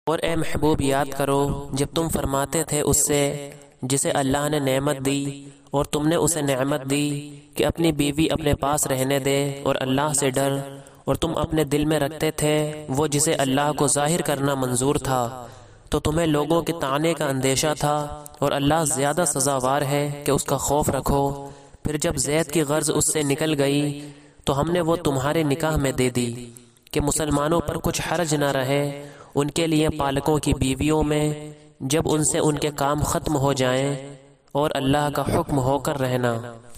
और ए महबूब याद करो जब तुम फरमाते थे उससे जिसे अल्लाह ने नेमत दी और तुमने उसे नेमत दी कि अपनी बीवी अपने पास रहने दे और अल्लाह से डर, और तुम अपने दिल में रखते थे वो जिसे अल्लाह को जाहिर करना मंजूर था, तो तुम्हें लोगों के ताने का अंदेशा था और अल्लाह ज़्यादा सज़ावार है कि उसका खौफ रखो। फिर जब ज़ैद की गर्ज उससे निकल गई तो हमने वो तुम्हारे निकाह में दे दी कि मुसलमानों पर कुछ हर्ज न रहे उनके लिए पालकों की बीवियों में जब उनसे उनके काम ख़त्म हो जाएं और अल्लाह का हुक्म होकर रहना।